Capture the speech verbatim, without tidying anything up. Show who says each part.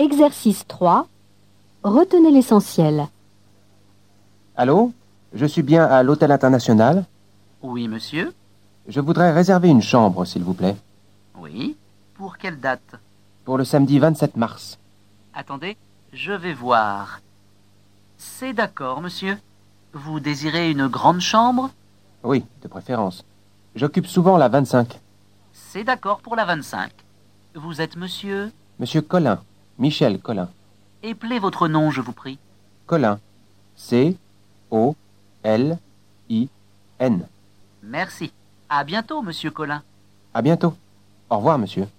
Speaker 1: Exercice trois. Retenez l'essentiel.
Speaker 2: Allô? Je suis bien à l'Hôtel International?
Speaker 3: Oui, monsieur?
Speaker 2: Je voudrais réserver une chambre, s'il vous plaît.
Speaker 3: Oui. Pour quelle date?
Speaker 2: Pour le samedi vingt-sept mars.
Speaker 3: Attendez, je vais voir. C'est d'accord, monsieur. Vous désirez une grande chambre?
Speaker 2: Oui, de préférence. J'occupe souvent la vingt-cinq.
Speaker 3: C'est d'accord pour la vingt-cinq. Vous êtes monsieur?
Speaker 2: Monsieur Collin. Michel Collin.
Speaker 3: Appelez votre nom, je vous prie.
Speaker 2: Collin. C O L I N.
Speaker 3: Merci. À bientôt, monsieur Collin.
Speaker 2: À bientôt. Au revoir, monsieur.